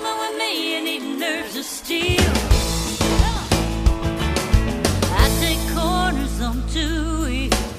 coming with me and eating nerves of steel. I take corners on 2 wheels.